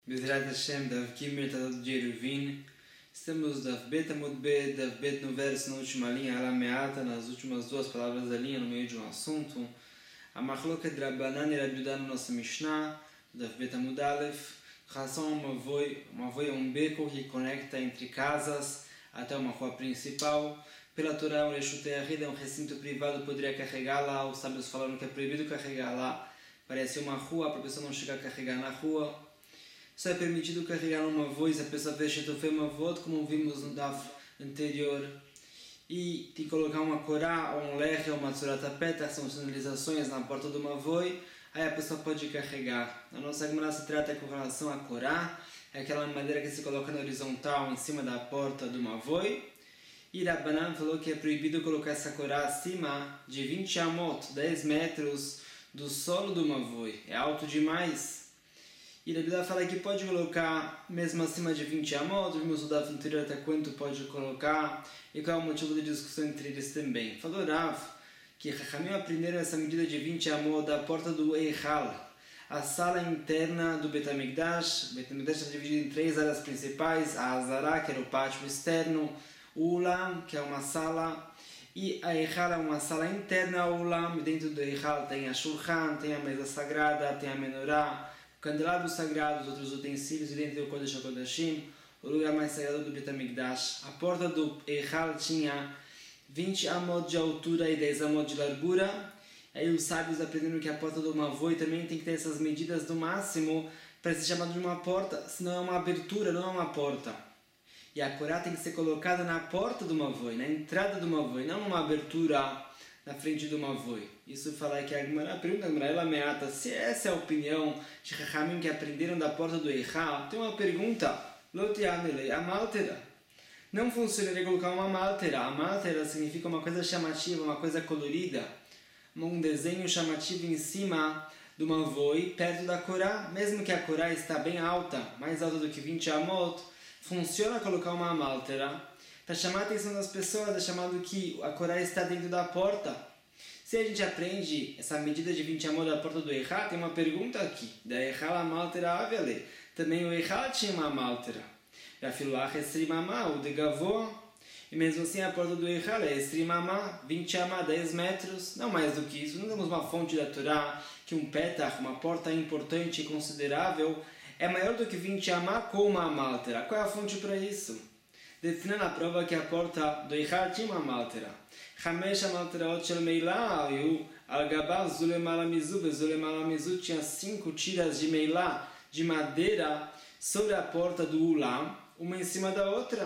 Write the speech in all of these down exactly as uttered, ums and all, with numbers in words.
Bezerrat Hashem, Dav Kimer, Tadot de Eruvin. Estamos Dav Bet Amud Bet, Dav Bet no verso, na última linha, Alameata, nas últimas duas palavras da linha, no meio de um assunto. A Machloket Rabbanan e Rabi Yehuda na nossa Mishnah, Dav Bet Amud Aleph, em relação a uma voi, uma voi é um beco que conecta entre casas até uma rua principal. Pela Torá, um Reshutei Ahid é um recinto privado, poderia carregar lá. Os sábios falaram que é proibido carregar lá. Parece uma rua, para a pessoa não chegar a carregar na rua. Só é permitido carregar uma voz se a pessoa fez Shetufei Mavot, como vimos no Daf anterior. E tem que colocar uma korá, ou um lerre, ou uma tzurat petach, são sinalizações na porta de uma voi. Aí a pessoa pode carregar. A nossa Gemara se trata com relação a korá, é aquela madeira que se coloca na horizontal em cima da porta de uma voi. E Rabbanan falou que é proibido colocar essa korá acima de vinte amot, dez metros do solo de uma voi. É alto demais. E Rabi Yehuda fala que pode colocar mesmo acima de vinte amot. Vimos o dado anterior até quanto pode colocar e qual é o motivo de discussão entre eles também. Falou Rav que Chachamim aprenderam essa medida de vinte amot da porta do Eichal, a sala interna do Bet HaMikdash. O Bet HaMikdash está dividido em três áreas principais: a Azara, que era o pátio externo, o Ulam, que é uma sala, e a Eichal é uma sala interna ao Ulam. Dentro do Eichal tem a Shulchan, tem a mesa sagrada, tem a menorá, o candelabro sagrado, os outros utensílios, e dentro do Kodesh HaKodashim, o lugar mais sagrado do Bet HaMikdash. A porta do Eichal tinha vinte amot de altura e dez amot de largura. Aí os sábios aprenderam que a porta de uma voi também tem que ter essas medidas do máximo para ser chamado de uma porta, senão é uma abertura, não é uma porta. E a korá tem que ser colocada na porta de uma voi, na entrada de uma voi, não numa abertura na frente de uma voi. Isso fala que a Gemara, a pergunta da Gemara, ela meata, se essa é a opinião de Chachamim que aprenderam da porta do Eichal, tem uma pergunta, Lotianele, a maltera. Não funcionaria colocar uma maltera. A maltera significa uma coisa chamativa, uma coisa colorida, um desenho chamativo em cima de uma voi, perto da korá. Mesmo que a korá está bem alta, mais alta do que vinte amot, funciona colocar uma maltera para chamar a atenção das pessoas, é chamado que a korá está dentro da porta. Se a gente aprende essa medida de vinte amot da porta do Eichal, tem uma pergunta aqui. Da Eichal a maltera avele. Também o Eichal tinha uma maltera. Afilach esrimamá, o de gavô. E mesmo assim a porta do Eichal é esrimamá, vinte amá, dez metros. Não mais do que isso. Não temos uma fonte da Torá que um petach, uma porta importante e considerável, é maior do que vinte amá com uma maltera. Qual é a fonte para isso? Definindo a prova que a porta do Eichal tinha uma maltera. Hamesh malteraot shel meilá, e al-gabá zulemalamizu, zulemalamizu tinha cinco tiras de meilá, de madeira, sobre a porta do Ulam, uma em cima da outra.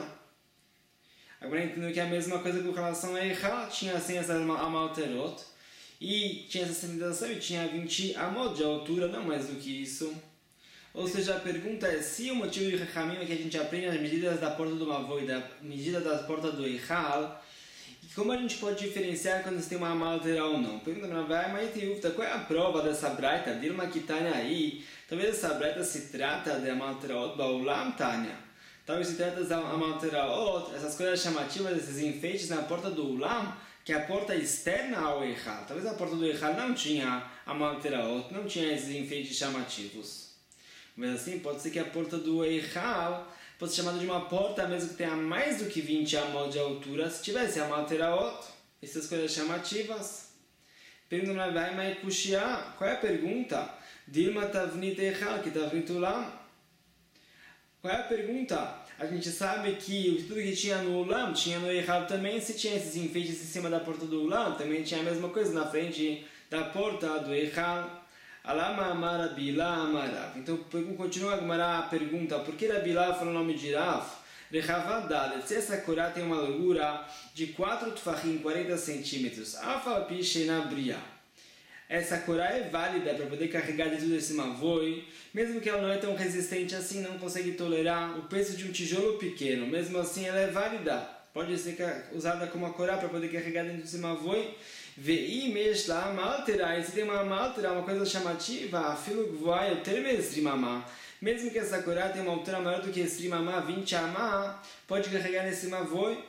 Agora entendeu que é a mesma coisa com relação a Eichal, tinha assim essas amalterot, e tinha essa sinalização e tinha vinte amot de altura, não mais do que isso. Ou seja, a pergunta é se o motivo de Chachamim é que a gente aprende as medidas da porta do Mavoi e da medida da porta do Eichal, e como a gente pode diferenciar quando você tem uma maltera ou não? Pergunta para vai, mas qual é a prova dessa braita? Dilma que Tânia aí. Talvez essa braita se trata de amalteraot baulam Tânia. Talvez se trata de amalteraot, essas coisas chamativas, esses enfeites na porta do Ulam, que é a porta externa ao Eichal. Talvez a porta do Eichal não tinha amalteraot, não tinha esses enfeites chamativos. Mas assim, pode ser que a porta do Eichal fosse chamada de uma porta mesmo que tenha mais do que vinte amot de altura, se tivesse amalteraot, essas coisas chamativas. Pergunta na vai, mas kushia, qual é a pergunta? Dilma tavnit Eichal, que tavnit Ulam. Qual é a pergunta? A gente sabe que tudo que tinha no Ulam, tinha no Eichal também. Se tinha esses enfeites em cima da porta do Ulam, também tinha a mesma coisa na frente da porta do Eichal. Alama amara bilá amarav. Então continua a pergunta, por que Rabilá falou o nome de Rav? Rechavadat, se essa korá tem uma largura de quatro tfachim, quarenta centímetros, afalpi shenabriá. Essa korá é válida para poder carregar dentro desse mavoi, mesmo que ela não é tão resistente assim, não consegue tolerar o peso de um tijolo pequeno, mesmo assim ela é válida, pode ser usada como uma korá para poder carregar dentro desse mavoi. Vei mesh lá maltera, e se tem uma maltera, uma coisa chamativa, afilo gvoai, o termo é esrimamá. Mesmo que essa korá tenha uma altura maior do que esrimamá, vinte amá, pode carregar nesse mavoi.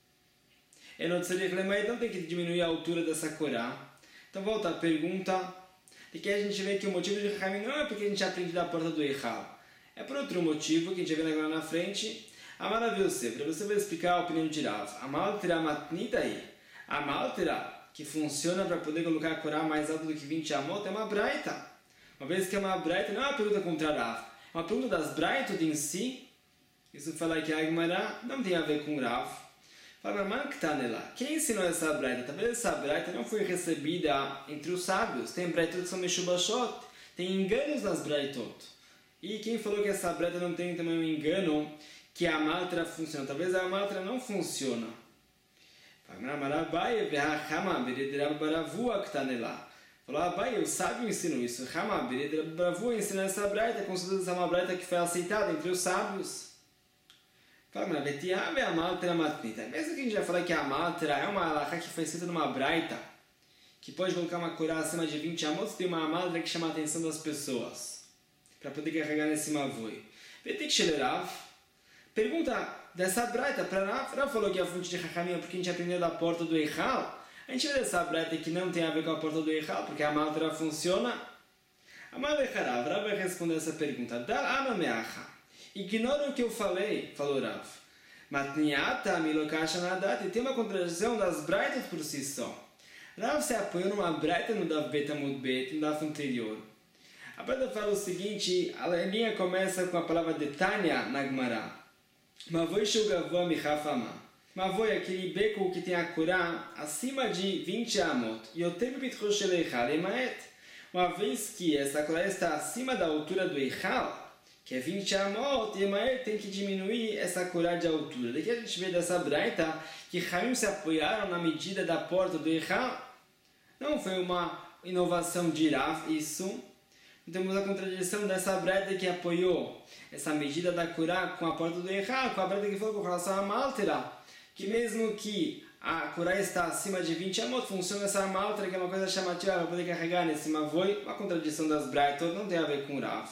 E não tem que diminuir a altura dessa korá. Então volta a pergunta, e que a gente vê que o motivo de Chachamim não é porque a gente aprende da porta do Eichal, É por outro motivo que a gente vai ver agora na frente. Amar Yosef, para você vai explicar a opinião de Rav. A Maltera matnita aí. A Maltera, que funciona para poder colocar a Korá mais alta do que vinte amot, é uma braita. Uma vez que é uma braita, não é uma pergunta contra Rav. É uma pergunta das braitot em si. Isso fala que a Agmará não tem a ver com Rav. Fala, mas que está nela? Quem ensinou essa braita? Talvez essa braita não foi recebida entre os sábios. Tem braitot que são meshubashot. Tem enganos nas braitot. E quem falou que essa braita não tem também um engano que a Maltera funciona? Talvez a Maltera não funciona. Falou, Abai, o sábio ensinou isso. Rama, Baravu ensinou essa braita, com certeza é uma braita que foi aceitada entre os sábios. Fala, mas Betiave é a Maltera matnita. Mesmo que a gente já falou que a Maltera é uma alahá que foi escrita numa braita, que pode colocar uma Korá acima de vinte amot, tem uma Maltera que chama a atenção das pessoas, para poder carregar nesse mavoi. Vetik Shelerav, pergunta dessa braita para Rav. Rav falou que é a fonte de Chachamim porque a gente aprendeu da porta do Eichal. A gente vê dessa braita que não tem a ver com a porta do Eichal, porque a Maltera funciona. A Maltera Rav, Rav vai responder essa pergunta. Dar ama meacha. Ignora o que eu falei, falou Rav. Matniata milokasha nadat. Tem uma contradição das braitas por si só. Rav se apoiou numa braita no Dav Bet Amud Bet, no Dav anterior. A braita fala o seguinte, a linha começa com a palavra detanya na Gemara. Mavoi shugavua michafama. Mavoi é aquele beco que tem a Korá acima de vinte amot. E o tempo pitro shel Eichal emaet. Uma vez que essa Korá está acima da altura do Eichal, que é vinte amot, emaet tem que diminuir essa Korá de altura. Daqui a gente vê dessa braita que Chamim se apoiaram na medida da porta do Eichal. Não foi uma inovação de Rav isso. Temos a contradição dessa braita que apoiou essa medida da Korá com a porta do Eichal, com a braita que falou com relação à Maltera, que mesmo que a Korá está acima de vinte amot, funciona essa Maltera, que é uma coisa chamativa para poder carregar nesse mavoi. Uma contradição das braitot não tem a ver com Rav.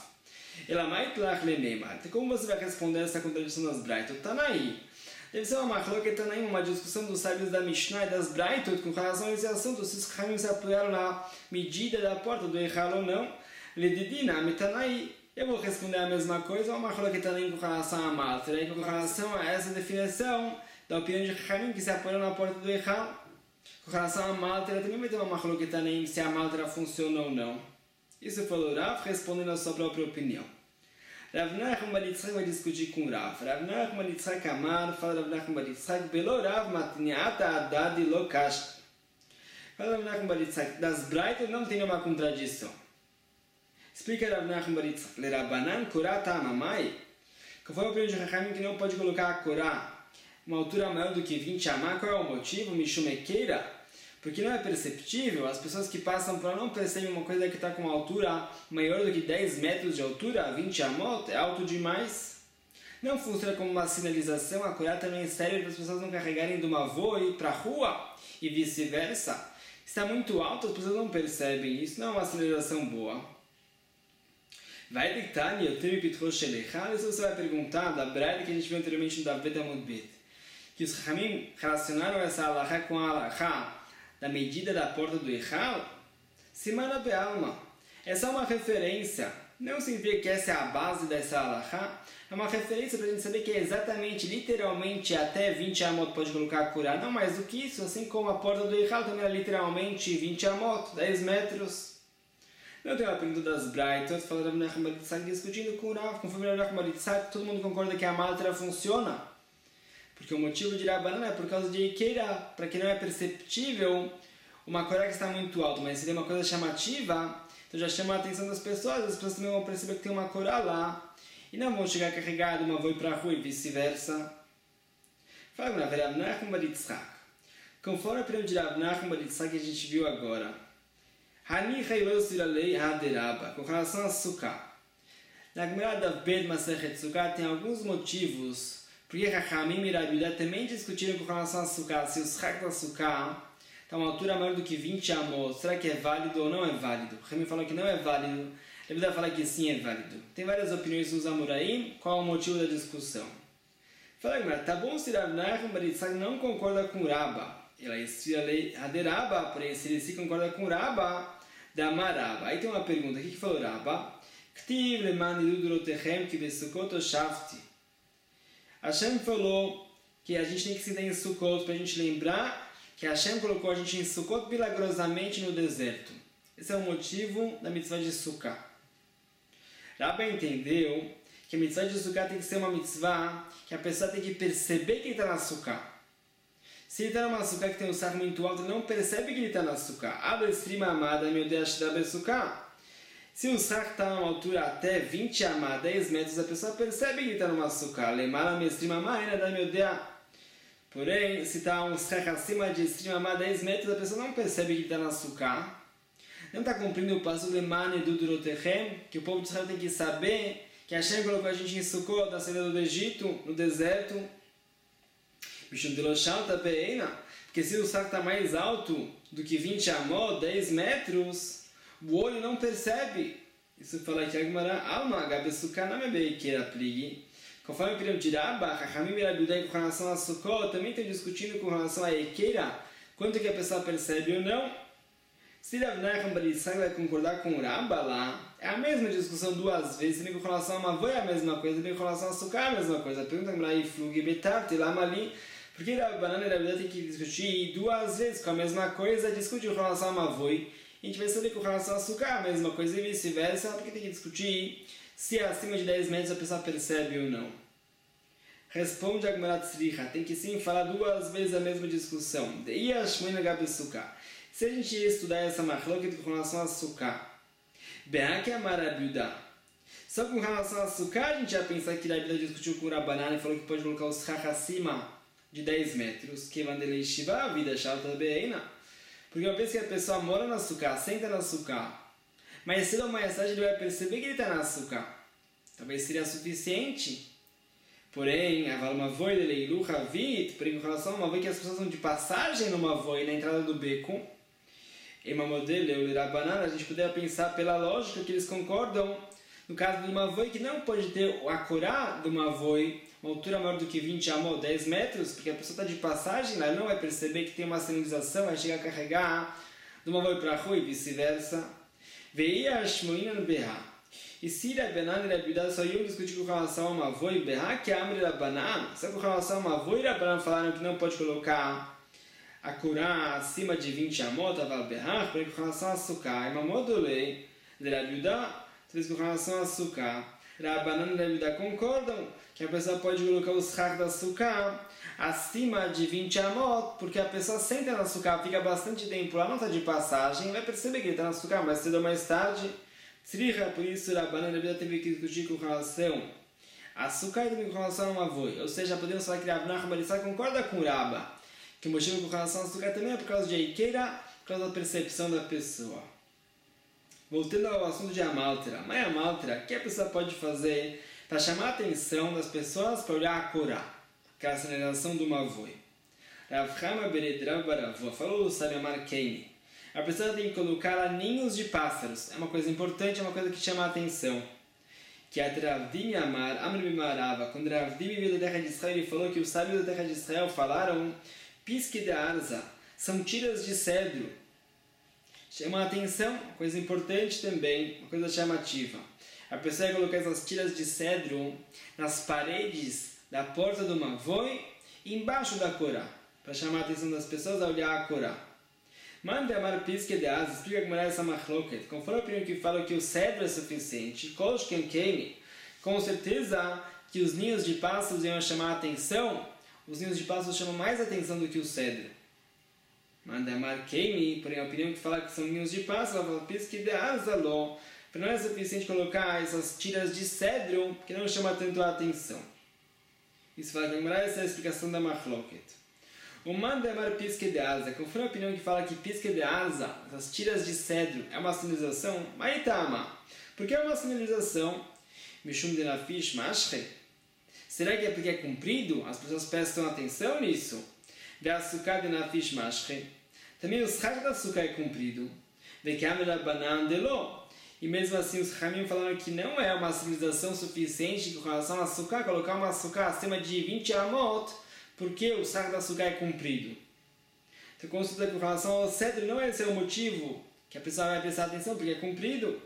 Como você vai responder essa contradição das braitot? Tanaí. Deve ser uma machloket Tanaim, uma discussão dos sábios da Mishnah e das braitot com relação a esse assunto, se os Chamim se apoiaram na medida da porta do Eichal ou não. Ledidina, Mitanai, eu vou responder a mesma coisa, uma machloket Tanaim com relação a Maltera, e com relação a essa definição da opinião de Chachamim que se apoiam na porta do Eichal. Com relação a Maltera, também vai ter uma machloket Tanaim se a Maltera funciona ou não. Isso falou Rav, respondendo a sua própria opinião. Rav Nachman bar Yitzchak vai discutir com Rav. Rav Nachman bar Yitzchak Amar, fala Rav Nachman bar Yitzchak, Belo Rav matniata adad lo kash. Fala Rav Nachman bar Yitzchak, das braitas não tem uma contradição. Explica Rav Nachman bar Yitzchak, Lerabanan Korá ta'amamai. Conforme a opinião de Chachamim que não pode colocar a Korá uma altura maior do que vinte amá, qual é o motivo? Mishumekeira, porque não é perceptível, as pessoas que passam por lá não percebem uma coisa que está com uma altura maior do que dez metros de altura, vinte amot, é alto demais. Não funciona como uma sinalização, a Korá também serve para as pessoas não carregarem de uma voe para a rua e vice-versa. Está muito alto, as pessoas não percebem, isso não é uma sinalização boa. Vai dictar, eu tenho pitro shel Eichal, isso você vai perguntar da braita que a gente viu anteriormente no Dav Bet Amud Bet. Que os Chamim relacionaram essa alahá com a alahá da medida da porta do Eichal? Simana be'alma. É só uma referência. Não significa que essa é a base dessa alahá. É uma referência para a gente saber que é exatamente, literalmente, até vinte amot pode colocar a Korá. Não mais do que isso, assim como a porta do Eichal também é literalmente vinte amot, dez metros. Não tem uma pergunta das braitot, fala Rav Nachman bar Yitzchak discutindo com o Rav. Conforme Rav Nachman bar Yitzchak, todo mundo concorda que a Maltera funciona. Porque o motivo de Rabanan é por causa de Ikeira, para que não é perceptível uma Korá que está muito alta, mas seria uma coisa chamativa, então já chama a atenção das pessoas, as pessoas também vão perceber que tem uma Korá lá, e não vão chegar carregado, uma voe para a rua e vice-versa. Fala com Rav Nachman bar Yitzchak. Conforme a opinião de Rav Nachman bar Yitzchak que a gente viu agora, Hani Chaylosir Alei Haderaba, com relação a Sukkah. Na Gemara da Bet Masechet Sukkah tem alguns motivos porque Chachamim e Rabi Yehuda também discutiram com relação a Sukkah, se o Shak da Sukkah está uma altura maior do que vinte amot, será que é válido ou não é válido? O Chachamim falou que não é válido, Rabi Yehuda fala que sim é válido. Tem várias opiniões nos Amoraim, qual é o motivo da discussão? Fala, mas tá bom se Rav Nachman bar Yitzchak não concorda com Rabba, ela estira lei Haderaba, porém se ele se concorda com Rabba, da Maraba. Aí tem uma pergunta, o que que falou Rabba? Ktiv leman idudurotechem ki besukot oshavti. Hashem falou que a gente tem que se dar em Sukkot para a gente lembrar que Hashem colocou a gente em Sukkot milagrosamente no deserto. Esse é o motivo da mitzvah de Sukkah. Rabba entendeu que a mitzvah de Sukkah tem que ser uma mitzvah que a pessoa tem que perceber que ele está na Sukkah. Se ele está numa Sukkah que tem um saco muito alto, ele não percebe que ele está na Sukkah. Abre estrima amada, meu Deus, da Sukkah. Se o saco está numa altura até vinte amá, dez metros, a pessoa percebe que ele está numa Sukkah. Lemara me estrima amá, ainda dá meu Deus. Porém, se está um saco acima de estrima amá, dez metros, a pessoa não percebe que ele está na Sukkah. Não está cumprindo o passo lemane do Durotechem, que o povo de Israel tem que saber que Hashem colocou a gente em Sukkot, na saída do Egito, no deserto. Porque se o saco está mais alto do que vinte amot, dez metros, o olho não percebe. Isso fala aqui a Gemara, Alma, Gabe Sukkah, não é bem que era prig. Conforme o período de Rabba, Chachamim e Rabiudai com relação a Sukkot, também estão discutindo com relação a Ekeira, quanto que a pessoa percebe ou não. Se Rav Nachman bar Yitzchak vai concordar com o Rabba lá, é a mesma discussão duas vezes, também com relação a Mavoi é a mesma coisa, também com relação a Sukkah é a mesma coisa. Pergunta a Gemara, Flug Betarte, lá ali, porque Rav Banan e Rabiudai tem que discutir duas vezes com a mesma coisa, discute com relação a Mavoi, e a gente vai saber com relação a Sukkah é a mesma coisa e vice-versa, porque tem que discutir se acima de dez metros a pessoa percebe ou não. Responde a Gemara Tzricha, tem que sim falar duas vezes a mesma discussão. Se a gente estudar essa machloket com relação a Sukkah, Be'ak amar Rabiuda. Só com relação a Sukkah, a gente já pensar que Rabiuda discutiu com o Rabbanan e falou que pode colocar os chach acima de dez metros. Que vandelei shiva, a vida shalta be'eina. Porque uma vez que a pessoa mora na Sukkah, senta na Sukkah, mas cedo ou mais tarde ele vai perceber que ele está na Sukkah. Talvez seria suficiente. Porém, a Valmavoi de Leilu Havit, porém, com relação a uma vez que as pessoas são de passagem numa voi na entrada do beco, em uma modelo, eu ler a banana, a gente poderia pensar pela lógica que eles concordam no caso de uma voi que não pode ter a corá de uma voi, uma altura maior do que vinte amot, dez metros, porque a pessoa está de passagem, ela não vai perceber que tem uma sinalização, vai chegar a carregar de uma voi para a rua e vice-versa. Veia a Shmoina no Berra. E se Rabbanan e Rabiuda só iam discutir com relação a uma voi, Berra que amre Rabbanan, só com relação a uma voi, Rabbanan falaram que não pode colocar a corá acima de vinte amot, aval Berra, porém com relação a Sukkah, e uma modulei de Rabiuda, talvez com relação a Sukkah, Rabbanan e Rabiuda concordam que a pessoa pode colocar os chach da Sukkah acima de vinte amot, porque a pessoa senta na Sukkah, fica bastante tempo lá, não está de passagem, vai perceber que ele está na Sukkah, mas cedo ou mais tarde, Tzricha, por isso Rabbanan e Rabiuda teve que discutir com relação a Sukkah e também com relação a uma voi. Ou seja, podemos falar que Rav Nachman bar Yitzchak concorda com o Rabba, que o motivo com relação a Sukkah também é por causa de Eikeira, por causa da percepção da pessoa. Voltando ao assunto de Amaltera. Mas Amaltera, o que a pessoa pode fazer para chamar a atenção das pessoas para olhar a Korá, aquela sinalização de uma voi? Rav Chama ben Rav Baravua falou o sábio Marqueine. A pessoa tem que colocar ninhos de pássaros. É uma coisa importante, é uma coisa que chama a atenção. Que a Ravdim Amar, Amr Bimarava, quando Ravdim veio da terra de Israel, ele falou que os sábios da terra de Israel falaram Pisque de Arza, são tiras de cedro. Chama a atenção, coisa importante também, uma coisa chamativa. A pessoa vai colocar essas tiras de cedro nas paredes da porta do Mavoi e embaixo da Korá, para chamar a atenção das pessoas a olhar a Korá. Mande amar pisque de asa, explica como é essa machloket. Conforme a opinião que fala que o cedro é suficiente, Kolshken Kene, com certeza que os ninhos de pássaros iam chamar a atenção, os ninhos de pássaros chamam mais atenção do que o cedro. Mande amar Kene, porém a opinião que fala que são ninhos de pássaros, ela fala pisque de asa, lo. Não é suficiente colocar essas tiras de cedro que não chama tanto a atenção. Isso vai lembrar essa é a explicação da machloket. O manda amar pisque de asa, conforme a opinião que fala que pisque de asa, essas tiras de cedro, é uma sinalização, maitama. Por que é uma sinalização? Mishum de nafish mashre. Será que é porque é comprido? As pessoas prestam atenção nisso. De açúcar de nafish mashre. Também o schach da açúcar é comprido. De câmera banan de lo. E mesmo assim os Ramim falaram que não é uma civilização suficiente com relação a açúcar, colocar uma açúcar acima de vinte amot, porque o saco do açúcar é comprido. Então, consulta com relação ao cedro, não é esse é o motivo que a pessoa vai prestar atenção, porque é comprido.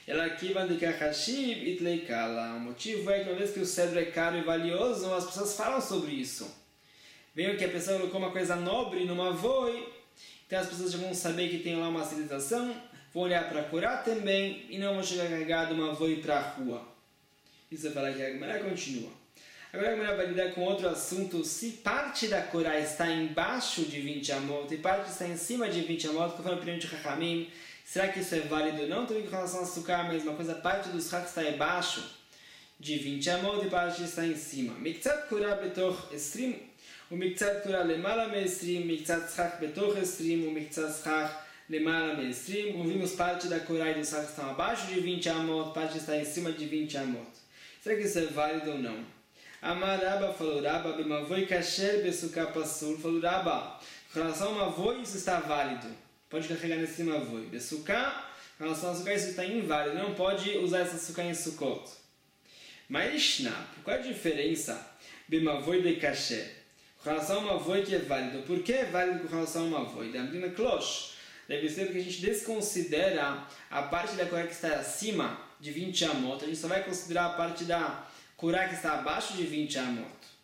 Ela aqui vai indicar Hashib e Tleikala. O motivo é que uma vez que o cedro é caro e valioso, as pessoas falam sobre isso. Veio que a pessoa colocou uma coisa nobre numa voi, então as pessoas já vão saber que tem lá uma civilização, vão olhar para a Korá também e não vão chegar carregado uma voi para a rua. Isso vai falar que a Gemara continua. Agora a Gemara vai lidar com outro assunto. Se parte da Korá está embaixo de vinte amot e parte está em cima de vinte amot, que foi a opinião de Chachamim, será que isso é válido ou não? Também com relação a açúcar, a mesma coisa, parte do schach está embaixo de vinte amot e parte está em cima. Miktzat Korá betoch esrim, o Miktzat Korá lemala meestrim, Miktzat schach betoch esrim, o Miktzat schach lemala meestrim. Como vimos, parte da Korá e do schach estão abaixo de vinte amot, parte está em cima de vinte amot. Será que isso é válido ou não? Amar Rabba falou Rabba, b'mavoi kasher besuká passur, falou Rabba, com relação a uma voi isso está válido, pode carregar nesse mavoi. Besuká, com relação a açúcar isso está inválido, não pode usar essa açúcar em Sukkot. Mas, qual é a diferença b'mavoi de kasher? Com relação a uma voi que é válido, por que é válido com relação a uma voi? Da Amrina Klosh, deve ser que a gente desconsidera a parte da Korá que está acima de vinte amot, a gente só vai considerar a parte da Korá que está abaixo de vinte amot.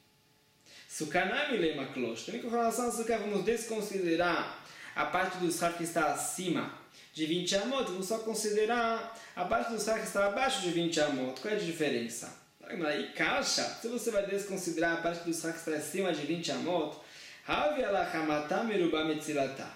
Sukanami lema klosh. Também com relação a sukkah, vamos desconsiderar a parte do schach que está acima de vinte amot, vamos só considerar a parte do schach que está abaixo de vinte amot. Qual é a diferença? E caixa, se você vai desconsiderar a parte do schach que está acima de vinte amot, havi alachamata merubá metzilata.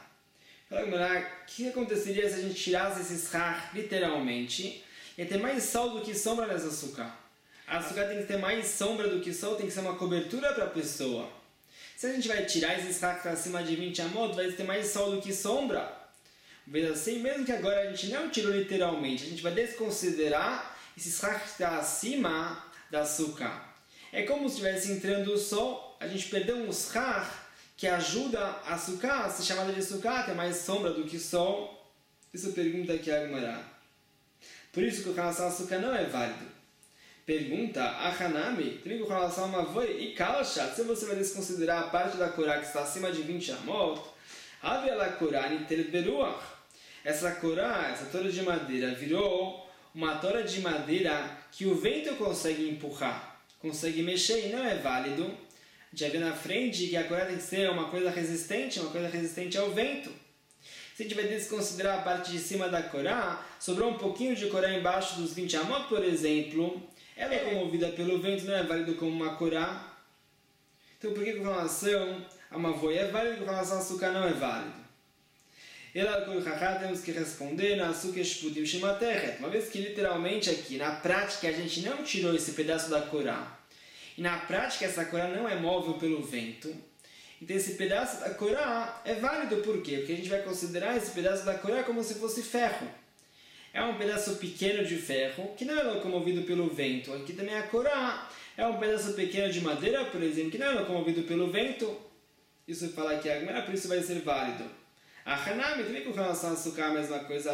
O que aconteceria se a gente tirasse esse schach literalmente? Ia ter mais sol do que sombra nessa sukkah. A açúcar tem que ter mais sombra do que sol, tem que ser uma cobertura para a pessoa. Se a gente vai tirar esse schach acima de vinte amot, vai ter mais sol do que sombra. Vendo assim, mesmo que agora a gente não tirou literalmente, a gente vai desconsiderar esse schach que está acima da açúcar. É como se estivesse entrando o sol, a gente perdeu um schach que ajuda a açúcar a ser chamada de açúcar, ter mais sombra do que sol. Isso pergunta aqui a Gemara. Por isso que o relação a açúcar não é válido. Pergunta a Hanami, com relação a uma voi e kalshat, se você vai desconsiderar a parte da Korá que está acima de vinte amot, havia Korá nitelet beruach. Essa Korá, essa tora de madeira, virou uma tora de madeira que o vento consegue empurrar, consegue mexer e não é válido. Já vê na frente que a Korá tem que ser uma coisa resistente, uma coisa resistente ao vento. Se a gente vai desconsiderar a parte de cima da Korá, sobrou um pouquinho de Korá embaixo dos vinte amot, por exemplo, ela é comovida pelo vento, não é válido como uma Korá. Então, por que com relação a uma voi é válido e com relação a açúcar não é válido? Ela, com o Chachá, temos que responder na açúcar shpudim shimatechet. Uma vez que literalmente aqui, na prática, a gente não tirou esse pedaço da Korá. E na prática, essa Korá não é móvel pelo vento. Então, esse pedaço da Korá é válido por quê? Porque a gente vai considerar esse pedaço da Korá como se fosse ferro. É um pedaço pequeno de ferro, que não é locomovido pelo vento. Aqui também a Korá é um pedaço pequeno de madeira, por exemplo, que não é locomovido pelo vento. Isso fala aqui a Gemara, por isso vai ser válido. A Hanami também com relação a açúcar a mesma coisa.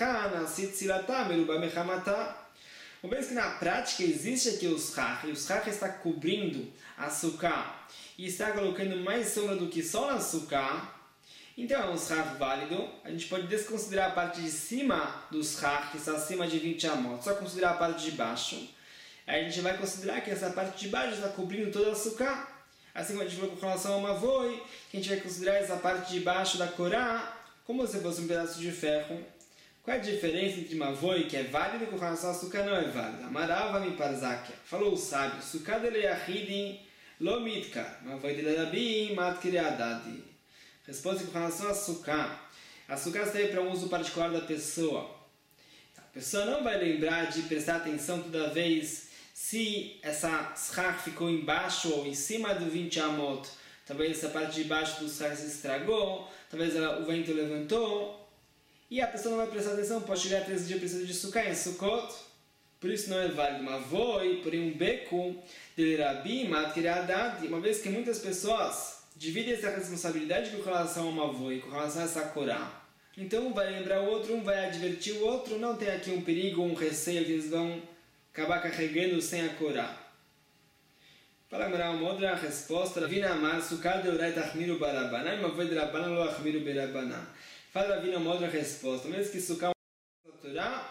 Uma vez que na prática existe aqui o schach, e o schach está cobrindo açúcar e está colocando mais sombra do que só no açúcar, então é um schach válido. A gente pode desconsiderar a parte de cima do schach, que está acima de vinte amot, só considerar a parte de baixo. Aí a gente vai considerar que essa parte de baixo está cobrindo todo o açúcar. Assim como a gente falou com relação a uma voi, que a gente vai considerar essa parte de baixo da Korá como se fosse um pedaço de ferro. Qual é a diferença entre uma voi que é válida e com relação a açúcar não é válida? Amarava mi parzakia. Falou o sábio, Sukkah de leachidi lo mitkar, uma voi de lerabim mat kriadadi. Resposta com relação a açúcar. Açúcar serve para um uso particular da pessoa. A pessoa não vai lembrar de prestar atenção toda vez se essa schach ficou embaixo ou em cima do vinte amot. Talvez essa parte de baixo do schach se estragou, talvez ela, o vento levantou. E a pessoa não vai prestar atenção, pode chegar a três dias precisando de sukkah em Sukkot. Por isso não é válido. Uma voi, porém um beco de Rabi, Matkiriadad, uma vez que muitas pessoas dividem essa responsabilidade com relação a uma voi, com relação a essa Korá. Então um vai lembrar o outro, um vai advertir o outro, não tem aqui um perigo, um receio que eles vão acabar carregando sem a Korá. Para lembrar uma outra resposta, Ravina Amar, Sukkah de Orai Tachmiru Barabaná, e uma voi de Rabaná lo Achmiru Berabaná. Fala Ravina uma outra resposta, mesmo que Sukkah é uma Torá,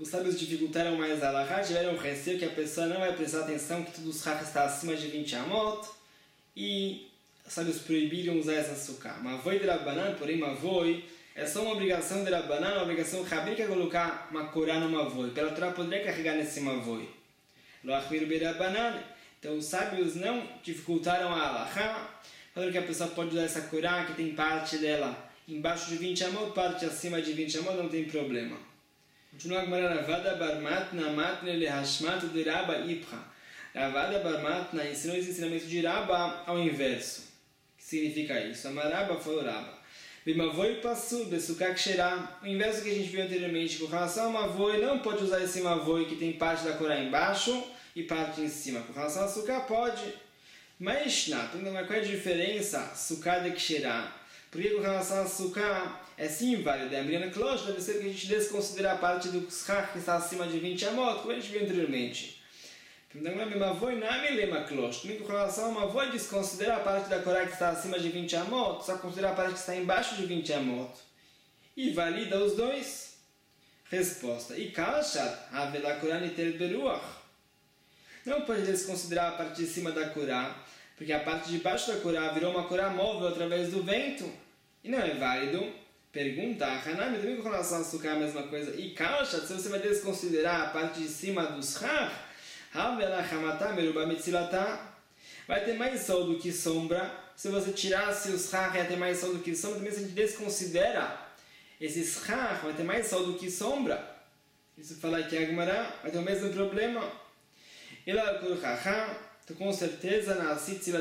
os sábios dificultaram mais a Halachá, tiveram receio que a pessoa não vai prestar atenção que tudo o schach está acima de vinte amot, e os sábios proibiram usar essa suká. Mavoi de Rabbanan, porém Mavoi, é só uma obrigação de Rabbanan, uma obrigação rabínica colocar uma corá no Mavoi. Pela Torá poderia carregar nesse Mavoi. Lo achmiru be Rabbanan. Então os sábios não dificultaram a Halachá, falaram que a pessoa pode usar essa corá, que tem parte dela embaixo de vinte amot, parte acima de vinte amot, não tem problema. Continua a Gemara, Ravada bar Matna matne lehashmat de Rabba ipcha. Ravada bar Matna ensinou esse ensinamento de Rabba ao inverso. O que significa isso? Amarabba falou Rabba. Bimavoi passu besukak sherá. O inverso que a gente viu anteriormente, com relação ao Mavoi, não pode usar esse Mavoi que tem parte da corá embaixo e parte em cima. Com relação ao suká, pode. Mas, então, qual é a diferença? Suká de ksherá. Porque com relação ao suká, é sim válido. A Briana Klosh deve ser que a gente desconsiderar a parte do schach que está acima de vinte amot, como a gente viu anteriormente. Então, Mavoi não me lema Klosh. Com relação ao Mavoi, desconsiderar a parte da corá que está acima de vinte amot, só considerar a parte que está embaixo de vinte amot. E valida os dois. Resposta. E Kalshat, Havela Korá Nitel Beruach. Não pode desconsiderar a parte de cima da corá, porque a parte de baixo da corá virou uma corá móvel através do vento. E não é válido. Pergunta, Hanami, também com relação a suká a mesma coisa. E Kalshat, se você vai desconsiderar a parte de cima do schach, vai ter mais sol do que sombra. Se você tirasse o schach, vai ter mais sol do que sombra. Também se a gente desconsidera esse schach, vai ter mais sol do que sombra. Isso fala aqui a Gemara, vai ter o mesmo problema. Ela então, com certeza, na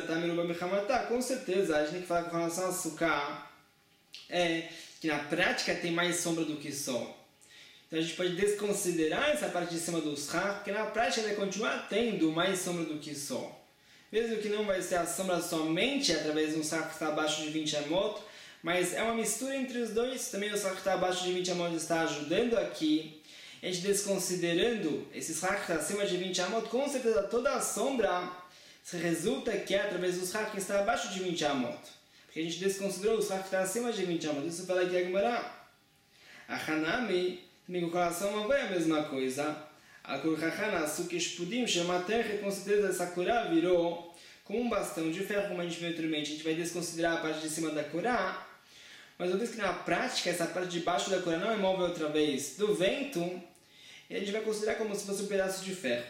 com certeza, a gente tem que falar com relação a suká, é que na prática tem mais sombra do que sol. Então a gente pode desconsiderar essa parte de cima do schach, porque na prática vai continuar tendo mais sombra do que sol. Mesmo que não vai ser a sombra somente através de um schach que está abaixo de vinte amot, mas é uma mistura entre os dois. Também o schach que está abaixo de vinte amot está ajudando aqui. A gente desconsiderando esse schach que está acima de vinte amot, com certeza toda a sombra se resulta que é através do schach que está abaixo de vinte amot. Porque a gente desconsiderou o schach que está acima de vinte amot. Isso fala aqui a Gemara. A Hanami, também com relação a vai a mesma coisa. A Kurchachana, Sukeshpudim, Shemater, com certeza essa corá virou como um bastão de ferro, como a gente viu anteriormente. A gente vai desconsiderar a parte de cima da corá. Mas uma vez que na prática essa parte de baixo da corá não é móvel através do vento, e a gente vai considerar como se fosse um pedaço de ferro.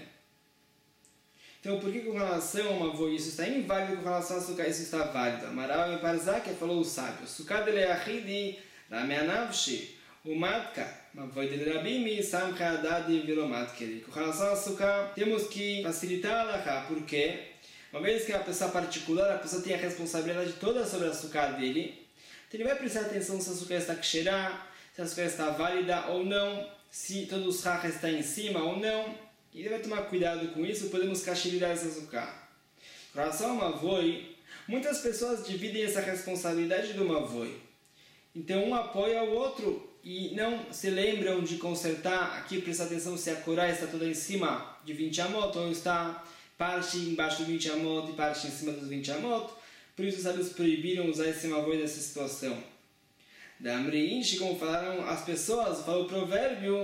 Então, por que com relação a Mavoi isso está inválido, com relação a suká isso está válido? Amaral e Parzak falou o sábio. Suká dele achidi, rameanavshi, umatka, Mavoi dele rabimi, samcha adadi vilomatkeli. Com relação a suká, temos que facilitar a halachá. Por quê? Uma vez que a pessoa particular, a pessoa tem a responsabilidade toda sobre a suká dele, então ele vai prestar atenção se a suká está ksherá, se a suká está válida ou não, se todo o schach está em cima ou não. E ele vai tomar cuidado com isso, podemos kasherizar essa suká. Com relação ao Mavoi, muitas pessoas dividem essa responsabilidade do Mavoi. Então um apoia o outro e não se lembram de consertar, aqui prestar atenção se a corá está toda em cima de vinte amot ou está parte embaixo de vinte amot e parte em cima dos vinte amot. Por isso os sábios proibiram usar esse Mavoi nessa situação. Da Amriinchi, como falaram as pessoas, fala o provérbio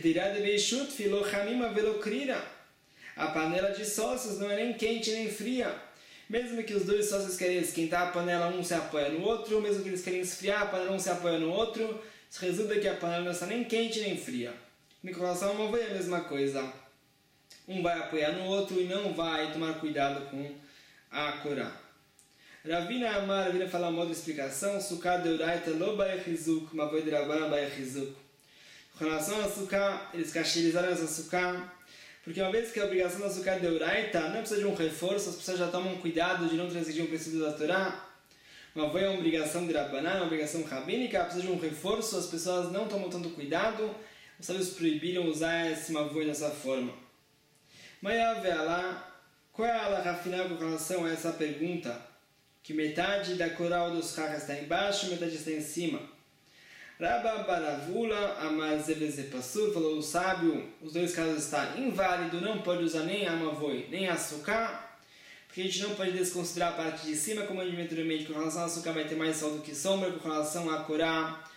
a panela de sócios não é nem quente nem fria. Mesmo que os dois sócios querem esquentar a panela, um se apoia no outro, mesmo que eles querem esfriar a panela, um se apoia no outro, isso resulta que a panela não está nem quente nem fria. Em relação ao Mavoi é a mesma coisa. Um vai apoiar no outro e não vai tomar cuidado com a corá. Ravina Amar, Ravina fala uma outra explicação. Suká deuraita lo baiachizuk, Mavoi de Rabbanan baiachizuk. Com relação a suká, eles kasheirizaram essa suká, porque uma vez que a obrigação da suká deuraita não precisa de um reforço, as pessoas já tomam cuidado de não transgredir um princípio da Torá. Mavoi é uma obrigação de Rabbanan, uma obrigação rabínica, precisa de um reforço, as pessoas não tomam tanto cuidado, os sábios proibiram usar esse Mavoi dessa forma. Mas lá, qual é a halakha final com relação a essa pergunta? Que metade da coral dos schach está embaixo, metade está em cima. Rabba Baravula Amar Zeveze Passur falou o sábio, os dois casos está inválido, não pode usar nem a Mavoi, nem a suká, porque a gente não pode desconsiderar a parte de cima, como a gente viu anteriormente, com relação a suká vai ter mais sol do que sombra, com relação a corá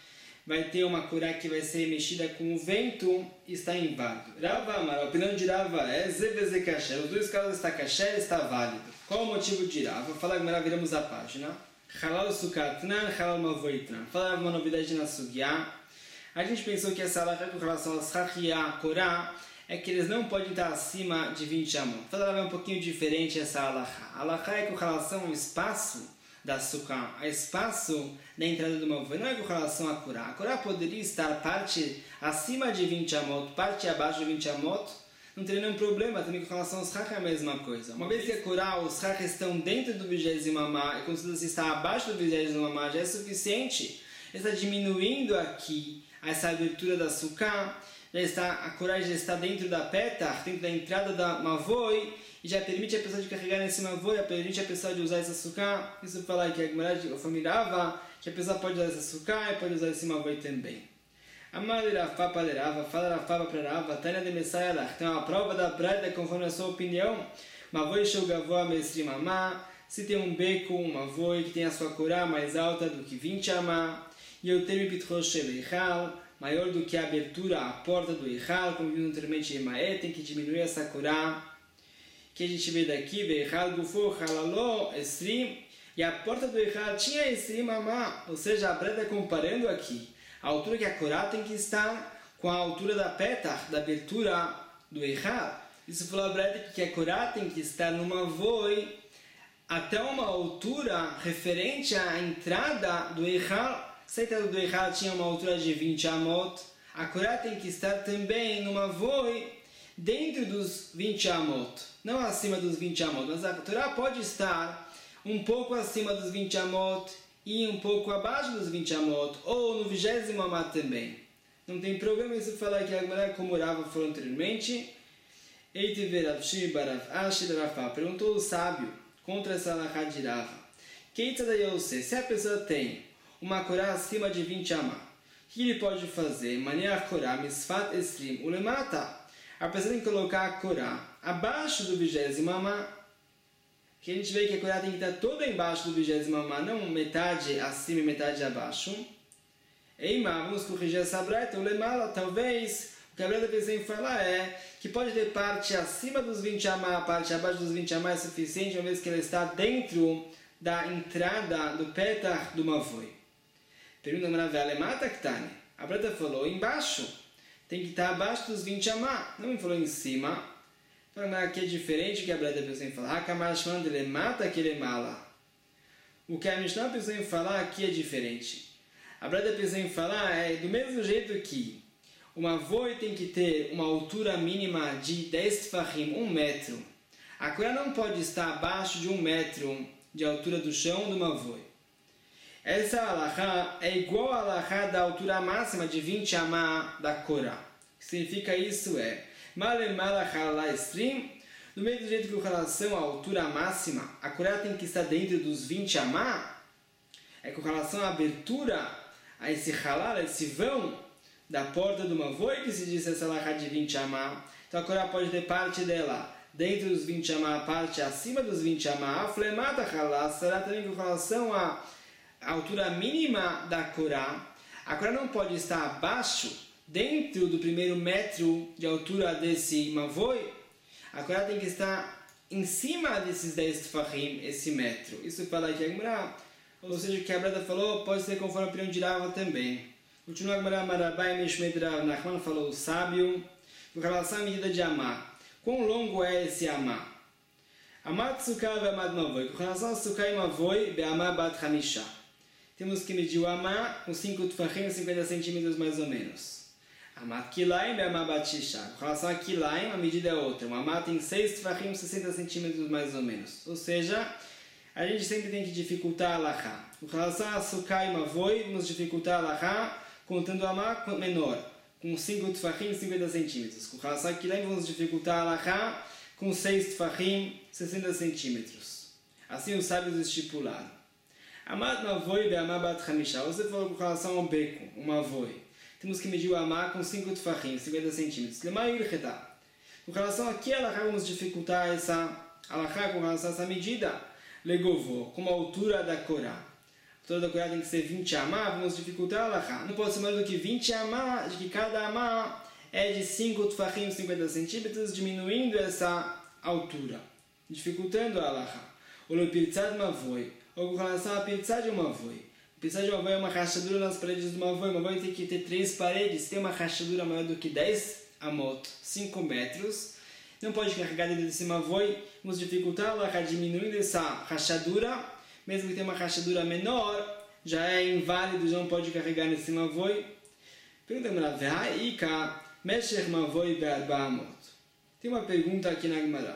vai ter uma Korá que vai ser mexida com o vento e está inválido. Rava Amar, a opinião de Rava é Zeveze Kasher, os dois casos está Kasher, está válido. Qual o motivo de Rava? Fala que viramos a página. Halal Sukatnan, Halal Mavoitnan. Fala uma novidade na Sugya. A gente pensou que essa alahá com relação a Shach e a Korá é que eles não podem estar acima de vinte amot. Fala é um pouquinho diferente essa alahá. A alahá é com relação ao espaço da Sukkah, a espaço da entrada do Mavoi, não é com relação a Korá. A Korá poderia estar parte acima de vinte amot, parte abaixo de vinte amot, não teria nenhum problema, também com relação aos Shach é a mesma coisa. Uma vez que a Korá, os Shach estão dentro do vigésimo amá, e considerando se está abaixo do vigésimo amá, já é suficiente. Está diminuindo aqui essa abertura da Sukkah, já está, a Korá já está dentro da Petach, dentro da entrada da Mavoi, e já permite a pessoa de carregar nesse Mavoi, já permite a pessoa de usar essa Sukkah. Isso fala que a Gemara família que a pessoa pode usar essa Sukkah e pode usar esse Mavoi também. Amar Rafá para Rava, fala Rafá para Rava, Tânia de Messayalach. Tem uma prova da Brada conforme a sua opinião. Mavoi Shogavoa Mesrim Amá. Se tem um beco, um Mavoi que tem a sua Korá mais alta do que vinte amá, e eu tenho Pitchosh Eichal, maior do que a abertura, a porta do Eichal, como vimos anteriormente em Maé, tem que diminuir essa Korá. Que a gente vê daqui, Eichal Gufo Halaló Esrim, e a porta do Eichal tinha Esrim amá, ou seja, a Brada comparando aqui a altura que a Korá tem que estar com a altura da Petach, da abertura do Eichal. Isso falou a Brada que a Korá tem que estar numa Voi até uma altura referente à entrada do Eichal. Se a entrada do Eichal tinha uma altura de vinte amot, a Korá tem que estar também numa Voi dentro dos vinte amot, não acima dos vinte amot, mas a Korá pode estar um pouco acima dos vinte amot e um pouco abaixo dos vinte amot, ou no vigésimo amá também. Não tem problema isso falar que a Gemara, como o Rava falou anteriormente. Perguntou o sábio contra essa alahá de Rava. Se a pessoa tem uma Korá acima de vinte amá, o que ele pode fazer? Maniach Korá misfat esrim ulemata. A pessoa tem que colocar a Korá abaixo do vigésimo amá, que a gente vê que a Korá tem que estar toda embaixo do vigésimo amá, não metade acima e metade abaixo. Eimá, vamos corrigir essa braita, o lemala, talvez, o que a Brada pensou em falar é que pode ter parte acima dos vinte amá, parte abaixo dos vinte amá é suficiente, uma vez que ela está dentro da entrada do Petach do Mavoi. Pergunta Maravilha, mata Ktani. A Brada falou embaixo, tem que estar abaixo dos vinte amá, não me falou em cima. Fala que é diferente do que a Brada pensou em falar. Hakamashman dele mata aquele mala. O que a Mishnah pensou em falar aqui é diferente. A Brada pensou em falar é do mesmo jeito que uma Voi tem que ter uma altura mínima de dez tfahim, um metro. A Korá não pode estar abaixo de um metro de altura do chão de uma Voi. Essa alahá é igual à alahá da altura máxima de vinte amá da Korá. O que significa isso é do mesmo jeito que com relação à altura máxima, a Korá tem que estar dentro dos vinte amá, é com relação à abertura, a esse halal, a esse vão da porta do Mavoi que se diz essa alahá de vinte amá. Então a Korá pode ter parte dela dentro dos vinte amá, a parte acima dos vinte amá. A flemata halal será também com relação à altura mínima da Korá. A Korá não pode estar abaixo, dentro do primeiro metro de altura desse Mavoi. A Korá tem que estar em cima desses dez tfahim, esse metro. Isso fala aqui a Gemara, ou seja, o que a Brada falou pode ser conforme a opinião de Rava também. Continua a Gemara, Marabai Mishmed Rav Nachman falou o sábio, com relação à medida de amá. Quão longo é esse amá? Amá Tsukah ve Amad Mavoi. Com relação a Tsukah e Mavoi, be Amá Bat Hamisha. Temos que medir o amá com cinco tfahim, cinquenta centímetros mais ou menos. Amat Kilaim e Amat Batisha. Com relação a Kilaim, a medida é outra. O Amat tem seis tfahim, sessenta centímetros mais ou menos. Ou seja, a gente sempre tem que dificultar a alahá. Com relação a Sukkah e Mavoi, vamos dificultar a alahá contando o Amat menor, com cinco tfahim, cinquenta centímetros. Com relação a Kilaim, vamos dificultar a alahá com seis tfahim, sessenta centímetros. Assim os sábios estipularam. Amat Mavoi e Amat Bat Hamisha. Você falou com relação ao beco, o Mavoi. Temos que medir o amá com cinco tfahim, cinquenta centímetros. Com relação a que alahá vamos dificultar essa alahá com relação a essa medida? Legovô, como a altura da Korá. Toda a tem que ser vinte amá, vamos dificultar a alahá. Não pode ser mais do que vinte amá, de que cada amá é de cinco tfachim, cinquenta centímetros, diminuindo essa altura, dificultando a alahá. O lepirtzad mavoi, ou com relação a pirtzad de uma mavoi. Pirtzad de uma mavoi é uma rachadura nas paredes de uma mavoi. Uma mavoi tem que ter três paredes, tem uma rachadura maior do que dez amot, cinco metros. Não pode carregar dentro desse mavoi, vamos dificultar a alahá diminuindo essa rachadura. Mesmo que tenha uma rachadura menor, já é inválido, já não pode carregar nesse mavoi. Pergunta Gemara, Ve'ha'ika mesher mavoi be'arba amot. Tem uma pergunta aqui na Gemara.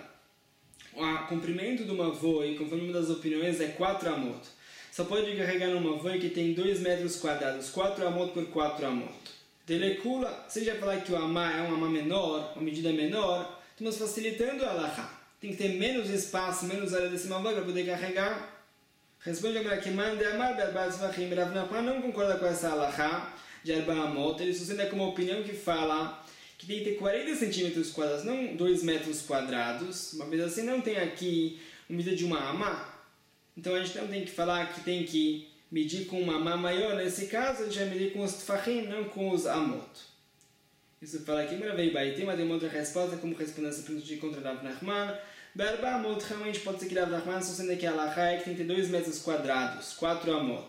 O comprimento do mavoi, conforme uma das opiniões, é quatro amot. Só pode carregar num mavoi que tem dois metros quadrados, quatro amot por quatro amot. Delekula, se já falar que o amá é um amá menor, uma medida menor, estamos facilitando a alahá. Tem que ter menos espaço, menos área desse mavoi para poder carregar. Responde agora que manda amar be'arba tzvachim. Rav Nachman não concorda com essa alahá de arba amot. Ele sustenta com uma opinião que fala que tem que ter quarenta centímetros quadrados, não dois metros quadrados. Uma vez assim, não tem aqui uma medida de uma amá. Então a gente não tem que falar que tem que medir com uma amá maior. Nesse caso, a gente vai medir com os tfachim, não com os amot. Isso fala aqui, mas tem uma outra resposta, como responder essa pergunta de contra Rav Nachman. Be'arba amot, realmente pode ser que Rav Nachman sustenta que a alahá é que tem que ter dois metros quadrados, quatro amot.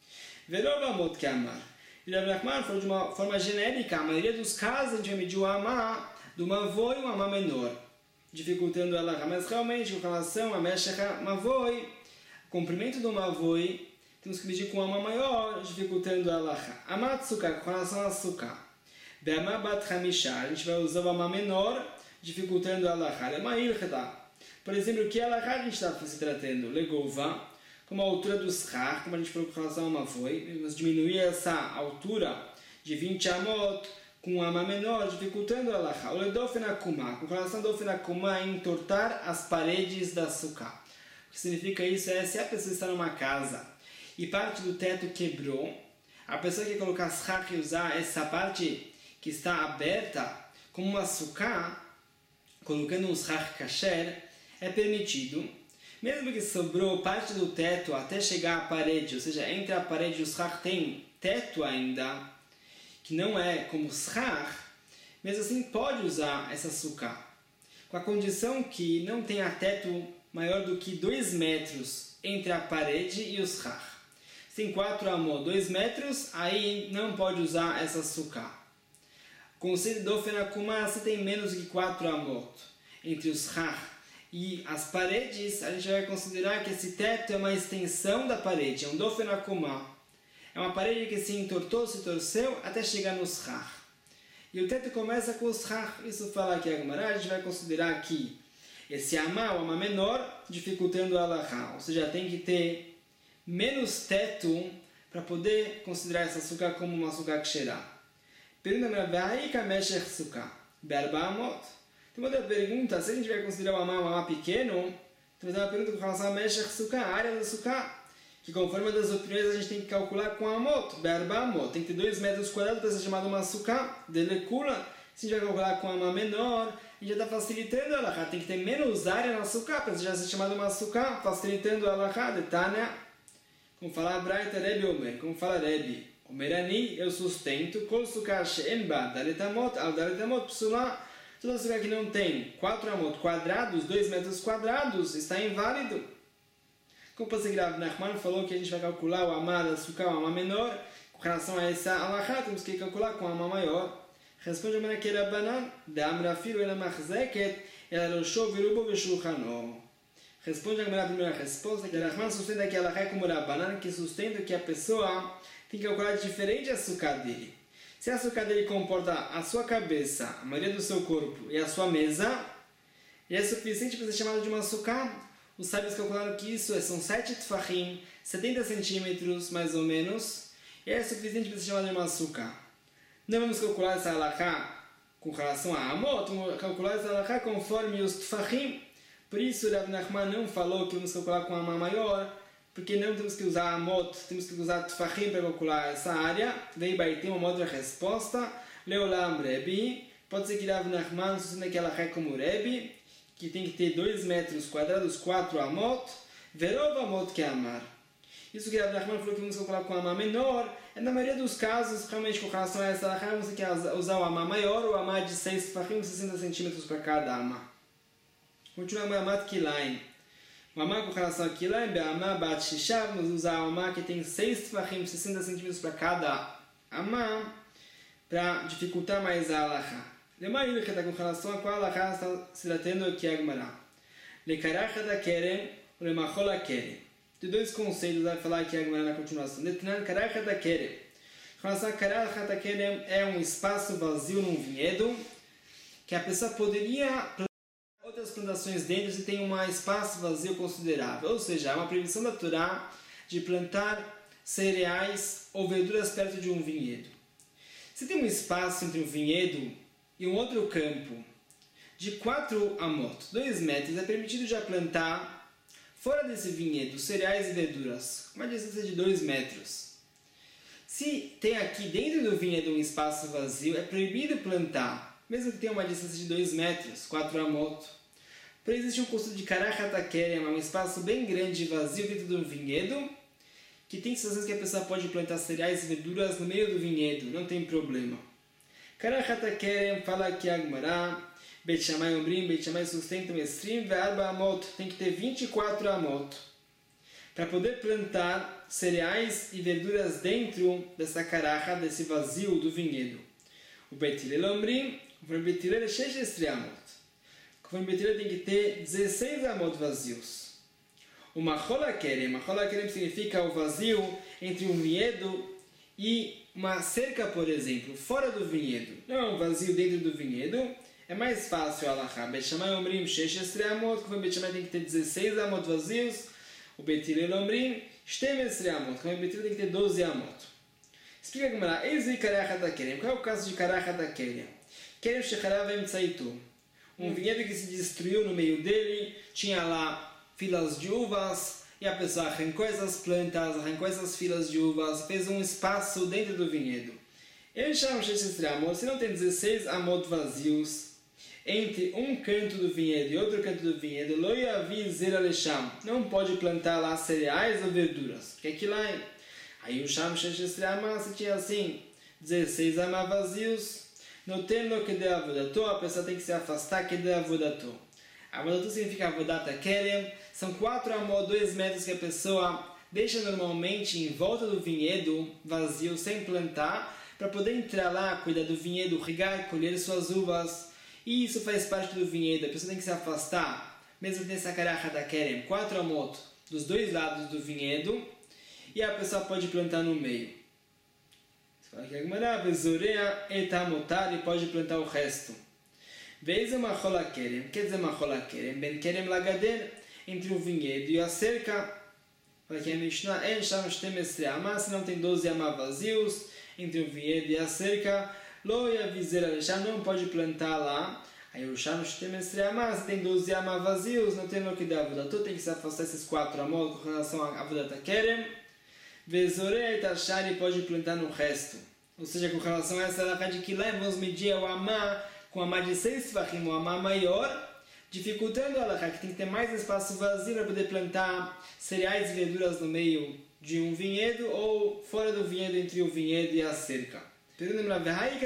Verov amot que amar. E Rav Nachman falou de uma forma genérica, a maioria dos casos a gente vai medir o amá do mavoi e um amá menor, dificultando a alahá. Mas realmente, com relação a meshecha mavoi, o comprimento do mavoi, temos que medir com um amá maior, dificultando a alahá. Amá tzukah, com relação a tzukah. Be'amá bat hamishah, a gente vai usar o amá menor, dificultando a alahá. É uma ilchada. Por exemplo, o que a alahá a gente está se tratando? Legova, como a altura do schar, como a gente falou com relação a uma foi, vamos diminuir essa altura de vinte amot com um amá menor, dificultando a alahá. O ledofen akumá, com relação ao dofen akumá, entortar as paredes da sukkah. O que significa isso é, se a pessoa está numa casa e parte do teto quebrou, a pessoa que colocar schar e usar essa parte que está aberta como uma sukkah, colocando um schar kasher, é permitido, mesmo que sobrou parte do teto até chegar à parede, ou seja, entre a parede e o schar tem teto ainda, que não é como schar, mesmo assim pode usar essa sukkah, com a condição que não tenha teto maior do que dois metros entre a parede e o schar. Se tem quatro amot, dois metros, aí não pode usar essa sukkah. Conceito do fenakumá, se tem menos de quatro amot entre os schar e as paredes, a gente vai considerar que esse teto é uma extensão da parede, é um dofen akumá. É uma parede que se entortou, se torceu até chegar no schar. E o teto começa com o schar. Isso fala aqui a Gemara, a gente vai considerar que esse amá, o amá menor, dificultando a alahá. Ou seja, tem que ter menos teto para poder considerar essa sukkah como uma sukkah ksherá. Pergunta a Gemara, aí kameshech sukkah, be'arba amot. Tem uma outra pergunta, se a gente vai considerar o amá um amá pequeno, temos uma pergunta com relação a Meshech Sukkah, a área da Sukkah, que conforme das opiniões a gente tem que calcular com amot, be'arba amot, tem que ter dois metros quadrados para ser chamado uma Sukkah, delekula. Se a gente vai calcular com amá menor, a gente já está facilitando a alahá, tem que ter menos área na Sukkah para já ser chamado uma Sukkah, facilitando a alahá, de Tânia, como fala a Braita Rebbe Omer, como fala Rebbe, Omerani, eu sustento, kol Sukkah she'en ba daletamot, al daletamot psulá. Toda sukkah que não tem quatro amot quadrados, dois metros quadrados, está inválido. Como pode ser que Rav Nachman falou que a gente vai calcular o amá da sukkah, o amá menor, com relação a essa alahá, temos que calcular com o amá maior. Responde a Gemara que Rabbanan, De'amra filu ela machzeket, ela roshou virubo veshulchano. Responde a Gemara a primeira resposta, que Rav Nachman sustenta que a alahá é como Rabbanan, que sustenta que a pessoa tem que calcular diferente a sukkah dele. Se a sukkah dele comporta a sua cabeça, a maioria do seu corpo e a sua mesa, e é suficiente para ser chamado de uma sukkah. Os sábios calcularam que isso são sete tfachim, setenta centímetros mais ou menos, e é suficiente para ser chamado de uma sukkah. Não vamos calcular essa alahá com relação a amot, vamos calcular essa alahá conforme os tfachim. Por isso Rav Nachman não falou que vamos calcular com a amá maior, porque não temos que usar amot, temos que usar tfachim para calcular essa área. Daí vai ter uma outra resposta. Leolam Rebbe, pode ser que Rav Nachman sustenta que ela é como Rebbe, que tem que ter dois metros quadrados, quatro amot. Verov amot que amar. Isso que a Abraham falou que vamos calcular com amá menor, é na maioria dos casos, realmente com relação a essa alahá, você quer usar o amá maior ou o amá de seis tefachim, sessenta centímetros para cada amá. Continuamos o amá Kilaim. O amá com relação a Kilaim, o amá bat shishav, vamos usar o amá que tem seis tefachim, sessenta centímetros para cada amá, para dificultar mais a alahá. Lema ele que está com relação a qual a alahá está se tratando aqui a Gemara. Lekarach da kerem, ou lemachol kerem. De dois conceitos, vai falar aqui a Gemara na continuação. Letnan karach da kerem. Com relação a karach da kerem, é um espaço vazio num vinhedo, que a pessoa poderia plantar outras plantações dentro se tem um espaço vazio considerável. Ou seja, é uma previsão da Torá de plantar cereais ou verduras perto de um vinhedo. Se tem um espaço entre um vinhedo e um outro campo de quatro amot, dois metros, é permitido já plantar fora desse vinhedo cereais e verduras, uma distância de dois metros. Se tem aqui dentro do vinhedo um espaço vazio, é proibido plantar, mesmo que tenha uma distância de dois metros, quatro amot. Porém, existe um conceito de karach kerem, um espaço bem grande e vazio dentro do vinhedo, que tem situações que a pessoa pode plantar cereais e verduras no meio do vinhedo, não tem problema. Karach kerem fala aqui a Gemara, Beit Shammai Ombrim, Beit Shammai sustenta um estrim, ve'arba amot, tem que ter vinte e quatro amot, para poder plantar cereais e verduras dentro dessa caraja, desse vazio do vinhedo. O Beit Hillel Ombrim, o Beit Hillel é seis amot. O Beit Hillel tem que ter dezesseis amot vazios. O Machol HaKerem, Machol HaKerem significa o vazio entre um vinhedo e uma cerca, por exemplo, fora do vinhedo. Não é um vazio dentro do vinhedo, é mais fácil a alahá. Beit Shammai Ombrim, seis amot, o Beit Shammai tem que ter dezesseis amot vazios. O Beit Hillel Ombrim, doze amot, o Beit Hillel tem que ter doze amot. Explica a Gemara, eis o karach da kerem. Qual é o caso de karach da kerem? Kerem shecharav emtzaitu. Um vinhedo que se destruiu no meio dele, tinha lá filas de uvas, e a pessoa arrancou essas plantas, arrancou essas filas de uvas, fez um espaço dentro do vinhedo. Ele chama seis amot, se não tem dezesseis amot vazios, entre um canto do vinhedo e outro canto do vinhedo, lo yavi zera lesham, não pode plantar lá cereais ou verduras, porque aqui lá, aí o sham seis amot, se tinha assim, dezesseis amot vazios, no tempo que de avodato, a pessoa tem que se afastar que de avodato. Avodato significa avodata kerem, são quatro amot, dois metros que a pessoa deixa normalmente em volta do vinhedo vazio, sem plantar, para poder entrar lá, cuidar do vinhedo, regar, colher suas uvas. E isso faz parte do vinhedo, a pessoa tem que se afastar, mesmo que tenha essa karach da kerem, quatro amot dos dois lados do vinhedo, e a pessoa pode plantar no meio. Você fala que a Gemara, bezorea etamotar, e pode plantar o resto. Veiz é machol kerem, quer dizer machol kerem, ben kerem lagader, entre o vinhedo e a cerca. Fala que a Mishnah, en sham doze amah, se não tem doze amah vazios, entre o vinhedo e a cerca, lo yavizer alesham, não pode plantar lá. Aí o sham doze amah, se tem doze amah vazios, não tem o que dar avodato, tem que se afastar esses quatro amot com relação a avodata kerem. Vezorei tachari, pode plantar no resto. Ou seja, com relação a essa alahá de Kilaim, vamos medir o amah com amah de seis tefachim, o amah maior, dificultando a alahá, que tem que ter mais espaço vazio para poder plantar cereais e verduras no meio de um vinhedo ou fora do vinhedo, entre o vinhedo e a cerca. Tem uma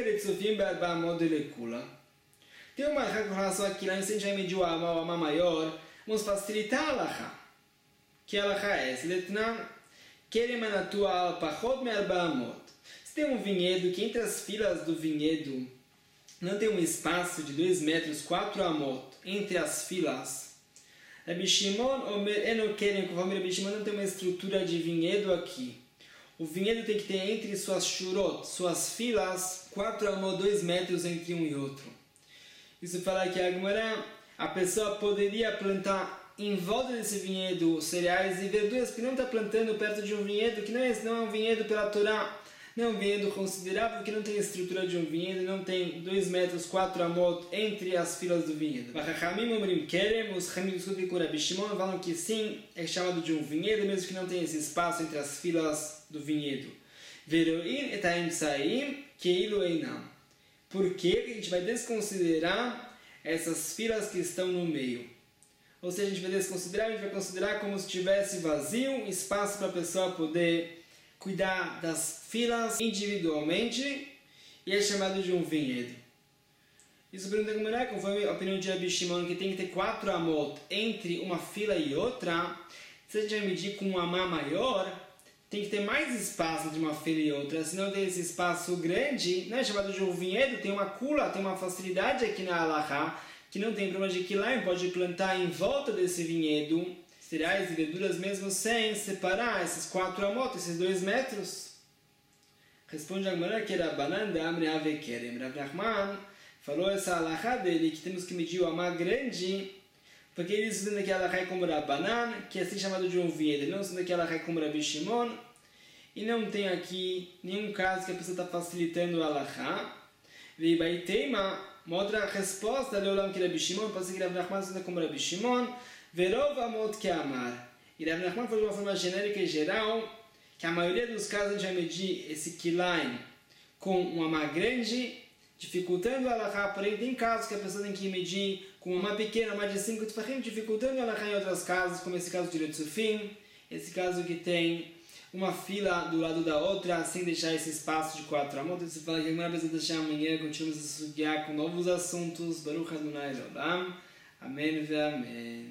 alahá com relação a Kilaim, se a gente vai medir o amah, o amah maior, vamos facilitar a alahá. Que alahá é essa? Letnan kerem anatua al pachot me arba amot. Se tem um vinhedo que entre as filas do vinhedo não tem um espaço de dois metros, quatro amot, entre as filas, Rabi Shimon eno kerem, conforme Rabi Shimon, não tem uma estrutura de vinhedo aqui. O vinhedo tem que ter entre suas shurot, suas filas, quatro amot, dois metros entre um e outro. Isso fala que a Gemara, a pessoa poderia plantar em volta desse vinhedo cereais e verduras, que não está plantando perto de um vinhedo, que não é, não é um vinhedo pela Torá, não é um vinhedo considerável, que não tem a estrutura de um vinhedo, não tem dois metros, quatro amot entre as filas do vinhedo. Os Chamim discutem com Rabi Shimon, falam que sim, é chamado de um vinhedo, mesmo que não tenha esse espaço entre as filas do vinhedo. Veroim etaim saim keilu einam. Por que a gente vai desconsiderar essas filas que estão no meio? ou seja, a gente vai desconsiderar, a gente vai considerar como se tivesse vazio, espaço para a pessoa poder cuidar das filas individualmente, e é chamado de um vinhedo. Isso pergunta como é, conforme a opinião de Rabi Shimon, que tem que ter quatro amot entre uma fila e outra. Se a gente vai medir com um amá maior, tem que ter mais espaço entre uma fila e outra. Se não tem esse espaço grande, não é chamado de um vinhedo, tem uma kula, tem uma facilidade aqui na halakha, que não tem problema de que lá pode plantar em volta desse vinhedo cereais e verduras mesmo sem separar esses quatro amot, esses dois metros. Responde a Gemara que era Banan da Amre Ave Kerem. Rav Nachman falou essa halakha dele, que temos que medir o amá grande, porque eles estudam que a halakha é como Rabbanan, que é assim chamado de um vinhedo. Ele não estudam que a halakha é como Rabi Shimon, e não tem aqui nenhum caso que a pessoa está facilitando a halakha. Veio Baiteima, uma outra resposta, Leolam que Rabi Shimon, pode ser que Rav Nachman estuda como Rabi Shimon, Verov Amot que Amar. E Rav Nachman falou de uma forma genérica e geral, que a maioria dos casos a gente vai medir esse kilaim com um amá grande, dificultando a halakha, porém tem casos que a pessoa tem que medir com uma pequena, mais de cinco tefachim, dificultando a halakha em outros casos, como esse caso de Retzufim, esse caso que tem uma fila do lado da outra, sem deixar esse espaço de quatro amot. Você fala que a Gemara precisa deixar amanhã, continuamos a estudar com novos assuntos. Baruch Adonai Olam. Amém ve amém.